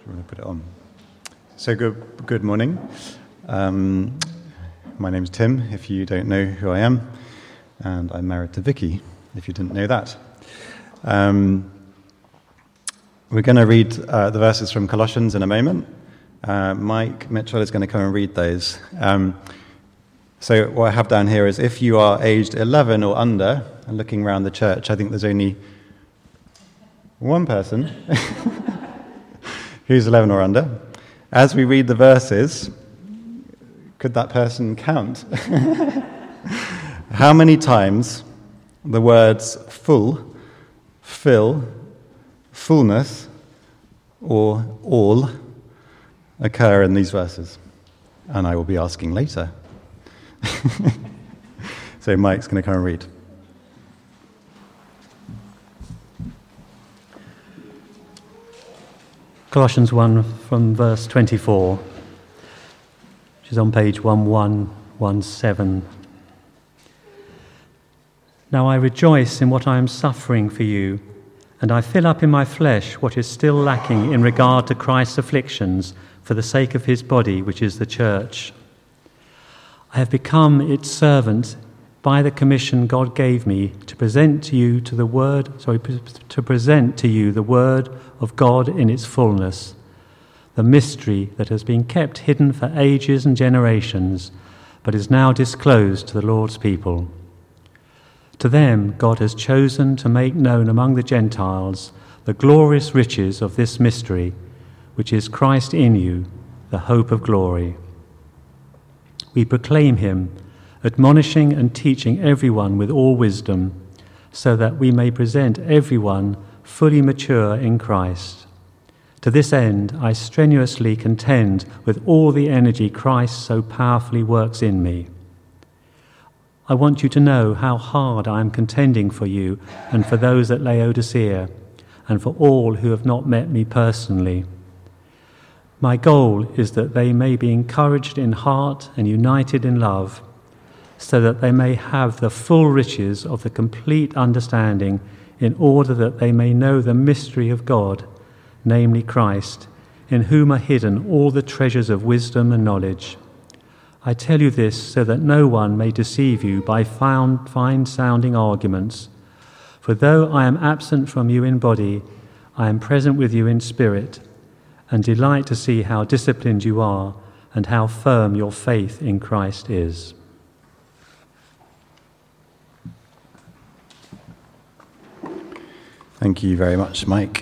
we're going to put it on. So good morning. My name's Tim, if you don't know who I am, and I'm married to Vicky, if you didn't know that. We're going to read the verses from Colossians in a moment. Mike Mitchell is going to come and read those. So what I have down here is if you are aged 11 or under, and looking around the church, I think there's only one person who's 11 or under. As we read the verses, could that person count how many times the words full, fill, fullness, or all occur in these verses? And I will be asking later. So Mike's going to come and read. Colossians 1 from verse 24, which is on page 1117. Now I rejoice in what I am suffering for you, and I fill up in my flesh what is still lacking in regard to Christ's afflictions for the sake of his body, which is the church. I have become its servant by the commission God gave me to present to you the word of God in its fullness, the mystery that has been kept hidden for ages and generations, but is now disclosed to the Lord's people. To them God has chosen to make known among the Gentiles the glorious riches of this mystery, which is Christ in you, the hope of glory. We proclaim him, admonishing and teaching everyone with all wisdom, so that we may present everyone fully mature in Christ. To this end, I strenuously contend with all the energy Christ so powerfully works in me. I want you to know how hard I am contending for you and for those at Laodicea, and for all who have not met me personally. My goal is that they may be encouraged in heart and united in love, so that they may have the full riches of the complete understanding, in order that they may know the mystery of God, namely Christ, in whom are hidden all the treasures of wisdom and knowledge. I tell you this so that no one may deceive you by fine-sounding arguments. For though I am absent from you in body, I am present with you in spirit, and delight to see how disciplined you are and how firm your faith in Christ is. Thank you very much, Mike.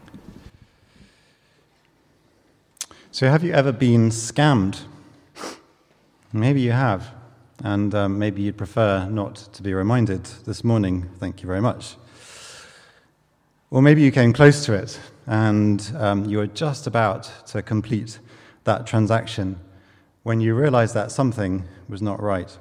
So have you ever been scammed? Maybe you have, and maybe you'd prefer not to be reminded this morning. Thank you very much. Or maybe you came close to it, and you were just about to complete that transaction when you realized that something was not right.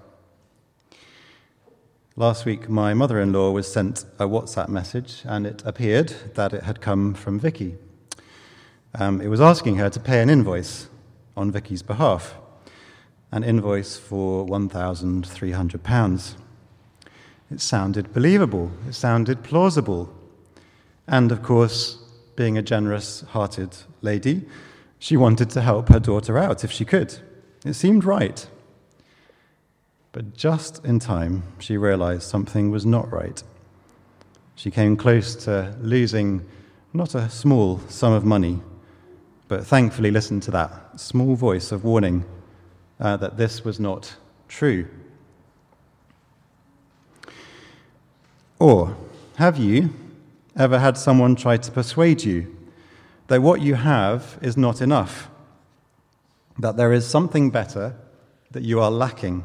Last week, my mother-in-law was sent a WhatsApp message, and it appeared that it had come from Vicky. It was asking her to pay an invoice on Vicky's behalf, an invoice for £1,300. It sounded believable. It sounded plausible. And, of course, being a generous-hearted lady, she wanted to help her daughter out if she could. It seemed right. But just in time, she realized something was not right. She came close to losing not a small sum of money, but thankfully listened to that small voice of warning that this was not true. Or have you ever had someone try to persuade you that what you have is not enough, that there is something better that you are lacking?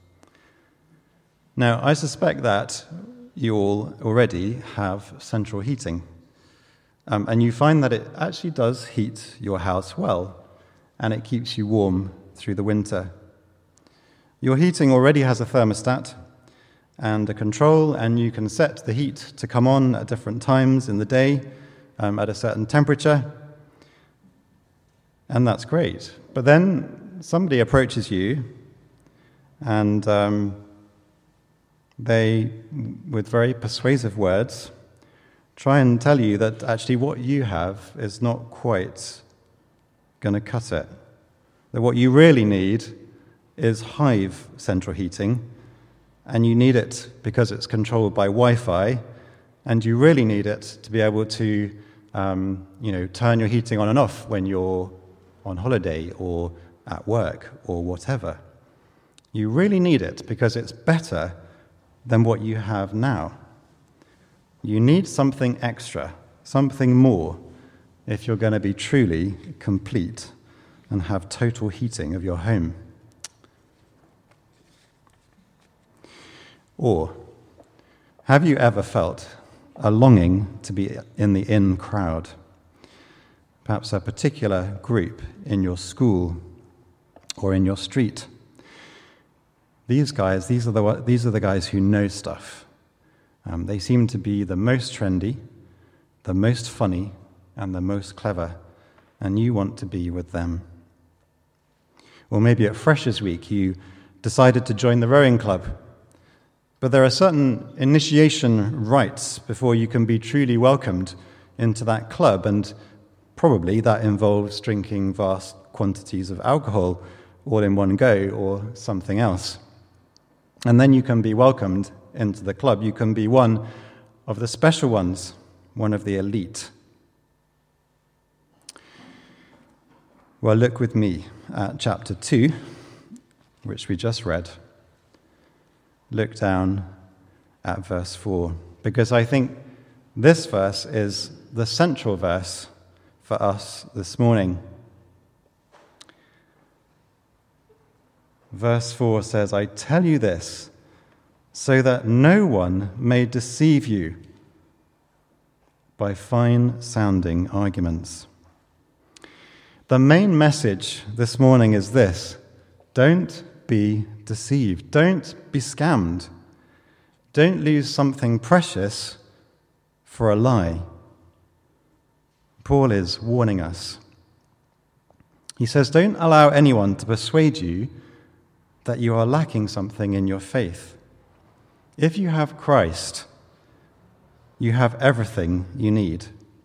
Now, I suspect that you all already have central heating, and you find that it actually does heat your house well, and it keeps you warm through the winter. Your heating already has a thermostat and a control, and you can set the heat to come on at different times in the day at a certain temperature, and that's great. But then somebody approaches you, and they, with very persuasive words, try and tell you that actually what you have is not quite going to cut it. That what you really need is Hive central heating, and you need it because it's controlled by Wi-Fi, and you really need it to be able to turn your heating on and off when you're on holiday or at work or whatever. You really need it because it's better than what you have now. You need something extra, something more, if you're going to be truly complete and have total heating of your home. Or, have you ever felt a longing to be in the in crowd? Perhaps a particular group in your school or in your street. These are the guys who know stuff. They seem to be the most trendy, the most funny, and the most clever, and you want to be with them. Or maybe at Freshers Week you decided to join the rowing club, but there are certain initiation rites before you can be truly welcomed into that club, and probably that involves drinking vast quantities of alcohol all in one go or something else. And then you can be welcomed into the club. You can be one of the special ones, one of the elite. Well, look with me at chapter 2, which we just read. Look down at verse 4, because I think this verse is the central verse for us this morning. Verse 4 says, "I tell you this, so that no one may deceive you by fine-sounding arguments." The main message this morning is this: don't be deceived. Don't be scammed. Don't lose something precious for a lie. Paul is warning us. He says, don't allow anyone to persuade you that you are lacking something in your faith. If you have Christ, you have everything you need.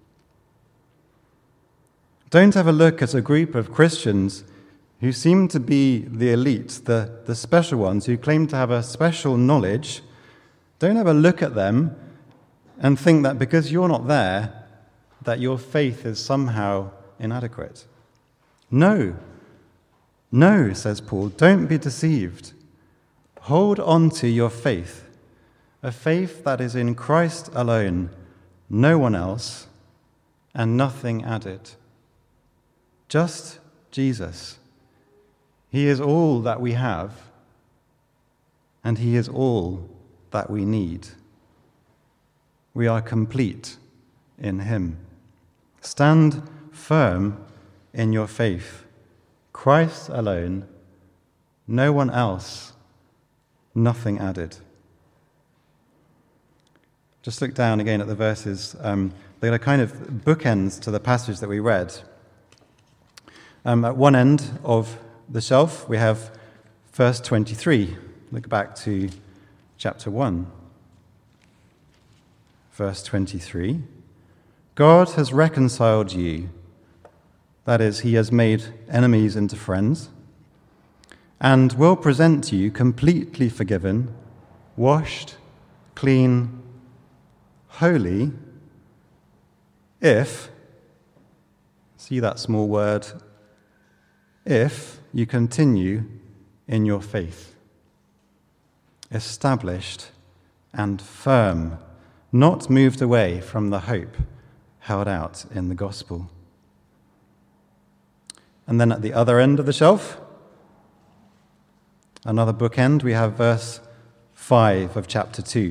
Don't ever look at a group of Christians who seem to be the elite, the special ones, who claim to have a special knowledge. Don't ever look at them and think that because you're not there, that your faith is somehow inadequate. No, says Paul, don't be deceived. Hold on to your faith, a faith that is in Christ alone, no one else, and nothing added. Just Jesus. He is all that we have, and he is all that we need. We are complete in him. Stand firm in your faith. Christ alone, no one else, nothing added. Just look down again at the verses. They are kind of bookends to the passage that we read. At one end of the shelf, we have verse 23. Look back to chapter 1. Verse 23. God has reconciled you. That is, he has made enemies into friends, and will present you completely forgiven, washed, clean, holy, if, see that small word, if you continue in your faith, established and firm, not moved away from the hope held out in the gospel. And then at the other end of the shelf, another bookend, we have verse 5 of chapter 2.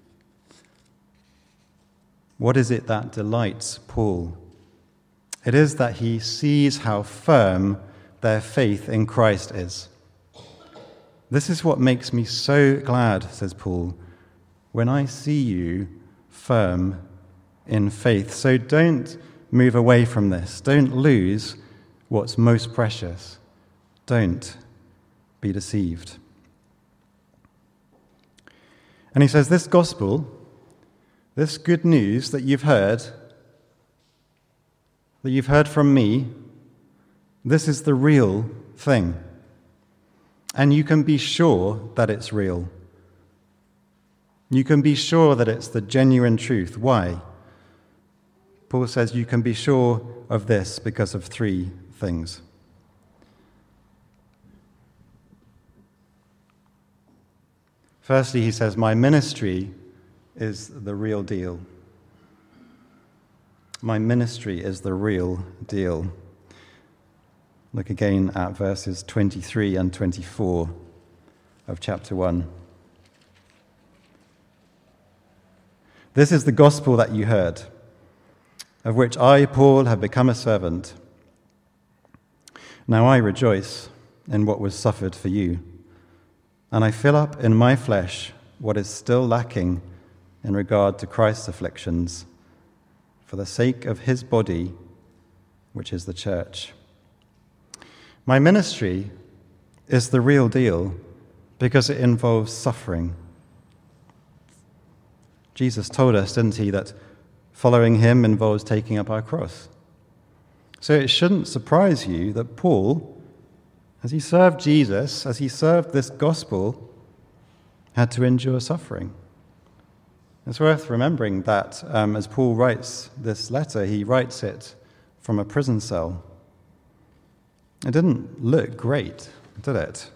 What is it that delights Paul? It is that he sees how firm their faith in Christ is. This is what makes me so glad, says Paul, when I see you firm in faith. So don't move away from this. Don't lose what's most precious. Don't be deceived. And he says, this gospel, this good news that you've heard from me, This is the real thing. And you can be sure that it's real. You can be sure that it's the genuine truth. Why? Paul says you can be sure of this because of three things. Firstly, he says, my ministry is the real deal. My ministry is the real deal. Look again at verses 23 and 24 of chapter 1. This is the gospel that you heard, of which I, Paul, have become a servant. Now I rejoice in what was suffered for you, and I fill up in my flesh what is still lacking in regard to Christ's afflictions, for the sake of his body, which is the church. My ministry is the real deal because it involves suffering. Jesus told us, didn't he, that following him involves taking up our cross. So it shouldn't surprise you that Paul, as he served Jesus, as he served this gospel, had to endure suffering. It's worth remembering that as Paul writes this letter, he writes it from a prison cell. It didn't look great, did it?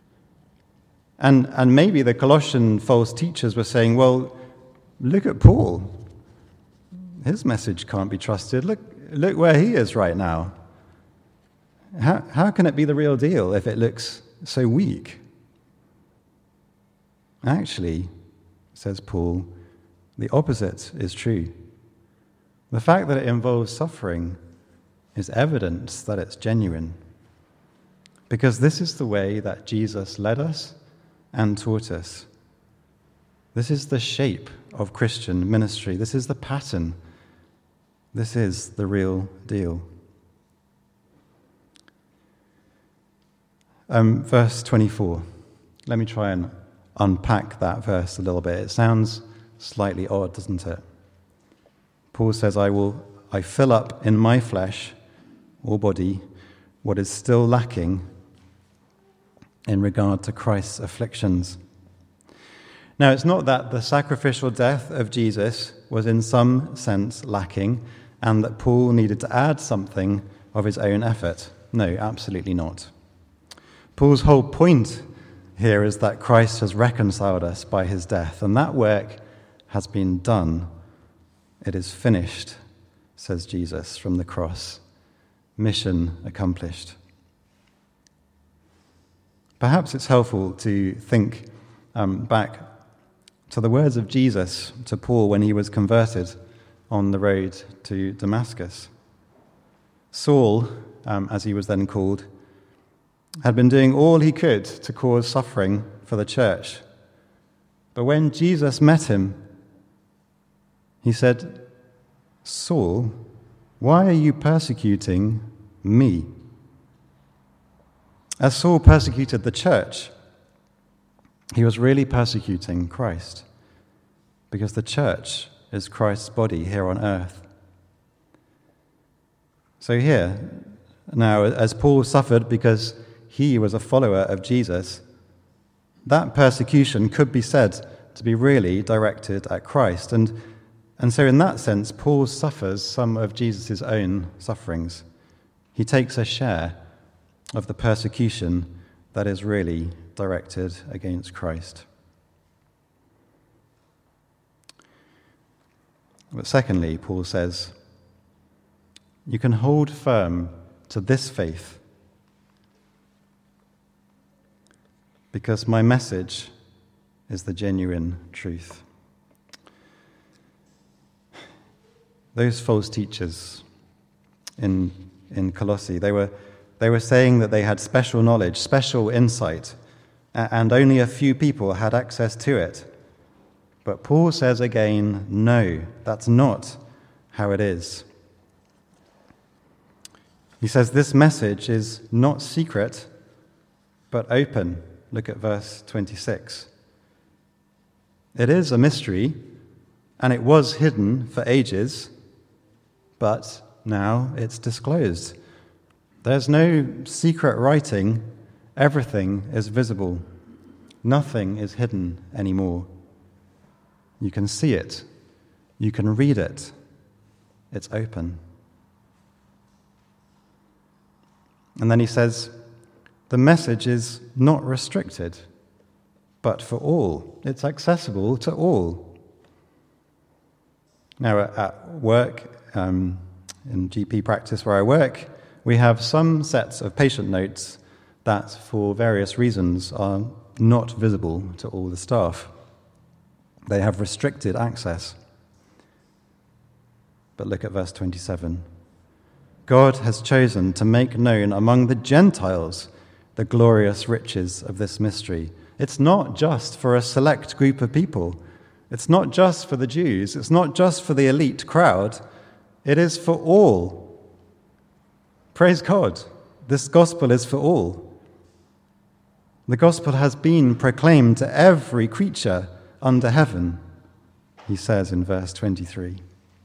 And maybe the Colossian false teachers were saying, well, look at Paul. His message can't be trusted. Look where he is right now. How can it be the real deal if it looks so weak? Actually, says Paul, the opposite is true. The fact that it involves suffering is evidence that it's genuine. Because this is the way that Jesus led us and taught us. This is the shape of Christian ministry. This is the pattern. This is the real deal. Verse 24. Let me try and unpack that verse a little bit. It sounds slightly odd, doesn't it? Paul says, I fill up in my flesh or body what is still lacking in regard to Christ's afflictions. Now, it's not that the sacrificial death of Jesus was in some sense lacking and that Paul needed to add something of his own effort. No, absolutely not. Paul's whole point here is that Christ has reconciled us by his death, and that work has been done. It is finished, says Jesus from the cross. Mission accomplished. Perhaps it's helpful to think back to the words of Jesus to Paul when he was converted on the road to Damascus. Saul, as he was then called, had been doing all he could to cause suffering for the church. But when Jesus met him, he said, Saul, why are you persecuting me? As Saul persecuted the church, he was really persecuting Christ, because the church is Christ's body here on earth. So here, now, as Paul suffered because he was a follower of Jesus, that persecution could be said to be really directed at Christ. And so in that sense, Paul suffers some of Jesus' own sufferings. He takes a share of the persecution that is really directed against Christ. But secondly, Paul says, you can hold firm to this faith because my message is the genuine truth. Those false teachers in Colossae, they were saying that they had special knowledge, special insight, and only a few people had access to it. But Paul says again, no, that's not how it is. He says this message is not secret, but open. Look at verse 26. It is a mystery, and it was hidden for ages, but now it's disclosed. There's no secret writing. Everything is visible. Nothing is hidden anymore. You can see it. You can read it. It's open. And then he says, the message is not restricted, but for all. It's accessible to all. Now, at work, in GP practice where I work, we have some sets of patient notes that, for various reasons, are not visible to all the staff. They have restricted access. But look at verse 27. God has chosen to make known among the Gentiles the glorious riches of this mystery. It's not just for a select group of people. It's not just for the Jews. It's not just for the elite crowd. It is for all. Praise God. This gospel is for all. The gospel has been proclaimed to every creature under heaven, he says in verse 23.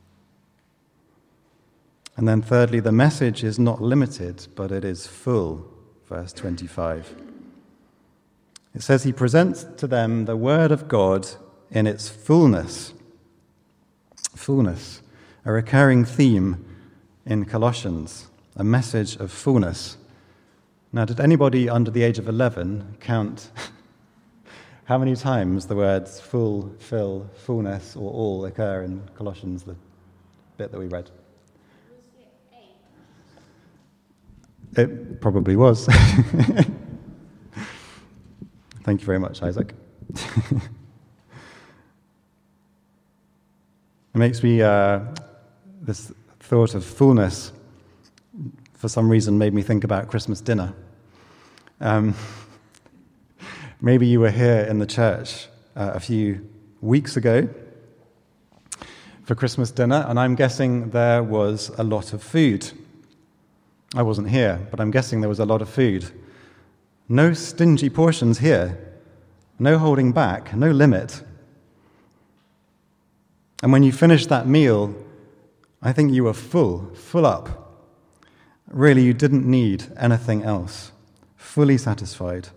And then thirdly, the message is not limited, but it is full, verse 25. It says he presents to them the word of God in its fullness. Fullness, a recurring theme in Colossians, a message of fullness. Now, did anybody under the age of 11 count how many times the words full, fill, fullness, or all occur in Colossians, the bit that we read? It probably was. Thank you very much, Isaac. It makes me, this thought of fullness, for some reason, made me think about Christmas dinner. Maybe you were here in the church a few weeks ago for Christmas dinner, and I'm guessing there was a lot of food. I wasn't here, but I'm guessing there was a lot of food. No stingy portions here, no holding back, no limit. And when you finished that meal, I think you were full up. Really, you didn't need anything else, fully satisfied.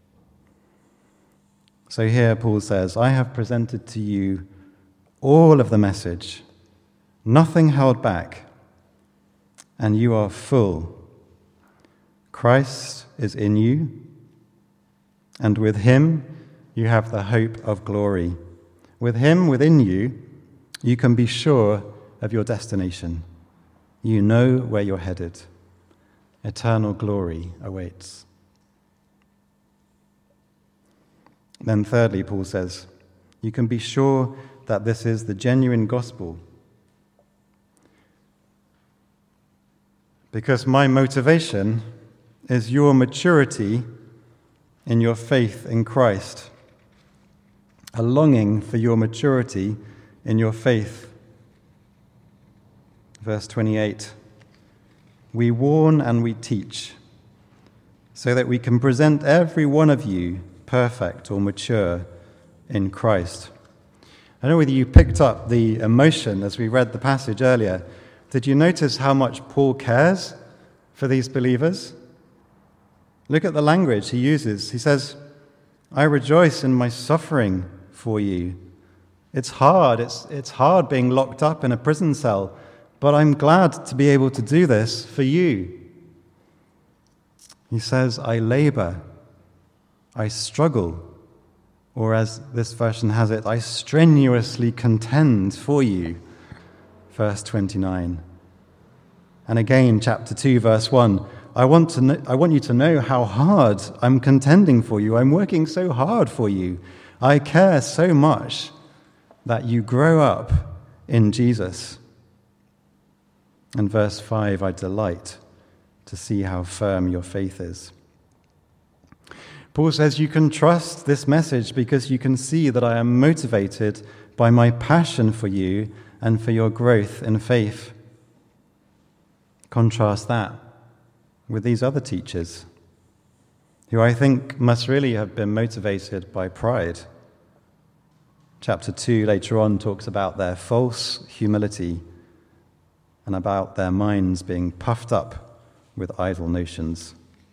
So here Paul says, I have presented to you all of the message, nothing held back, and you are full. Christ is in you, and with him you have the hope of glory. With him within you, you can be sure of your destination. You know where you're headed. Eternal glory awaits. Then thirdly, Paul says, you can be sure that this is the genuine gospel. Because my motivation is your maturity in your faith in Christ, a longing for your maturity in your faith. Verse 28, we warn and we teach, so that we can present every one of you perfect or mature in Christ. I don't know whether you picked up the emotion as we read the passage earlier. Did you notice how much Paul cares for these believers? Look at the language he uses. He says, I rejoice in my suffering for you. It's hard. It's hard being locked up in a prison cell, but I'm glad to be able to do this for you. He says, I labor, I struggle, or as this version has it, I strenuously contend for you. Verse 29. And again, chapter 2, verse 1, I want you to know how hard I'm contending for you. I'm working so hard for you. I care so much that you grow up in Jesus. And verse 5, I delight to see how firm your faith is. Paul says you can trust this message because you can see that I am motivated by my passion for you and for your growth in faith. Contrast that with these other teachers, who I think must really have been motivated by pride. Chapter 2 later on talks about their false humility and about their minds being puffed up with idle notions.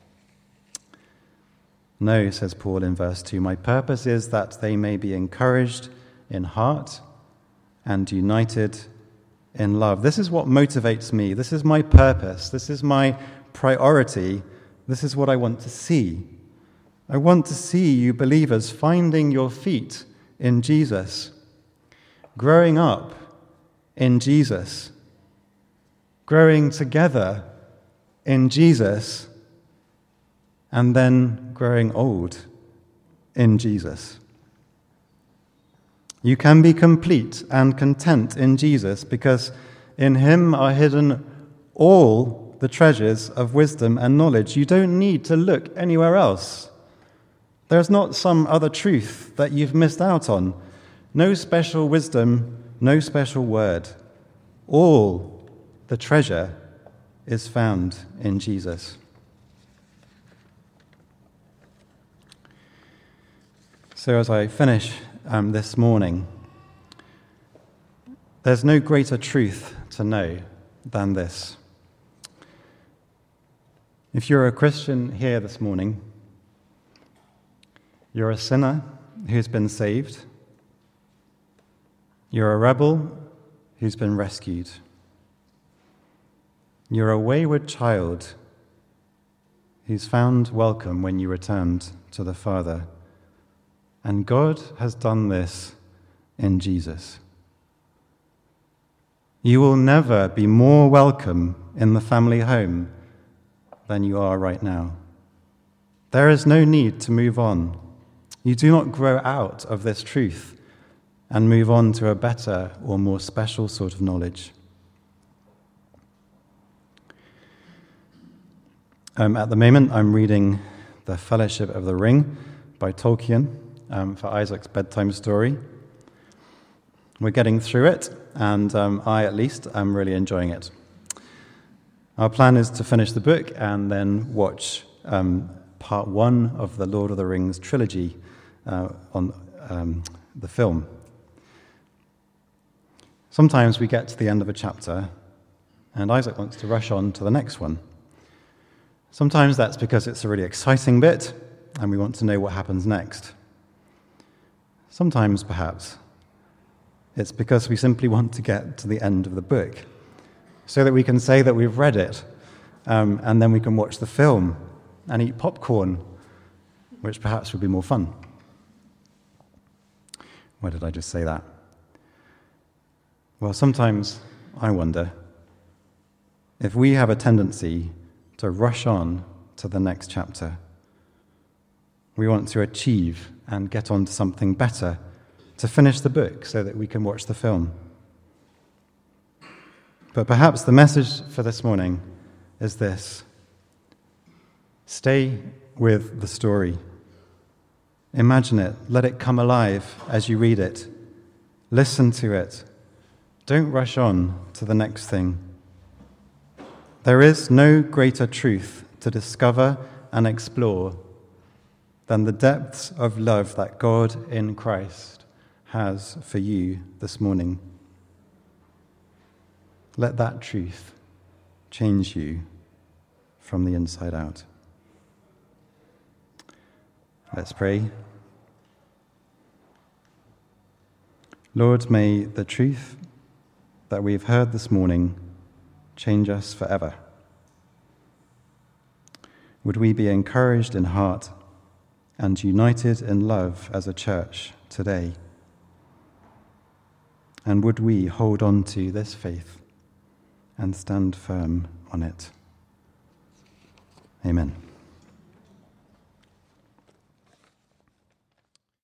No, says Paul in verse 2, my purpose is that they may be encouraged in heart and united in love. This is what motivates me. This is my purpose. This is my priority. This is what I want to see. I want to see you believers finding your feet in Jesus, growing up in Jesus, growing together in Jesus, and then growing old in Jesus. You can be complete and content in Jesus because in him are hidden all the treasures of wisdom and knowledge. You don't need to look anywhere else. There's not some other truth that you've missed out on. No special wisdom, no special word. All the treasure is found in Jesus. So as I finish this morning, there's no greater truth to know than this. If you're a Christian here this morning, you're a sinner who's been saved. You're a rebel who's been rescued. You're a wayward child who's found welcome when you returned to the Father. And God has done this in Jesus. You will never be more welcome in the family home than you are right now. There is no need to move on. You do not grow out of this truth and move on to a better or more special sort of knowledge. At the moment, I'm reading The Fellowship of the Ring by Tolkien for Isaac's bedtime story. We're getting through it, and I, at least, am really enjoying it. Our plan is to finish the book and then watch part 1 of the Lord of the Rings trilogy on the film. Sometimes we get to the end of a chapter, and Isaac wants to rush on to the next one. Sometimes that's because it's a really exciting bit, and we want to know what happens next. Sometimes, perhaps, it's because we simply want to get to the end of the book so that we can say that we've read it, and then we can watch the film and eat popcorn, which perhaps would be more fun. Why did I just say that? Well, sometimes I wonder if we have a tendency to rush on to the next chapter. We want to achieve and get on to something better, to finish the book so that we can watch the film. But perhaps the message for this morning is this: stay with the story. Imagine it. Let it come alive as you read it. Listen to it. Don't rush on to the next thing. There is no greater truth to discover and explore than the depths of love that God in Christ has for you this morning. Let that truth change you from the inside out. Let's pray. Lord, may the truth that we've heard this morning change us forever. Would we be encouraged in heart and united in love as a church today? And would we hold on to this faith and stand firm on it? Amen.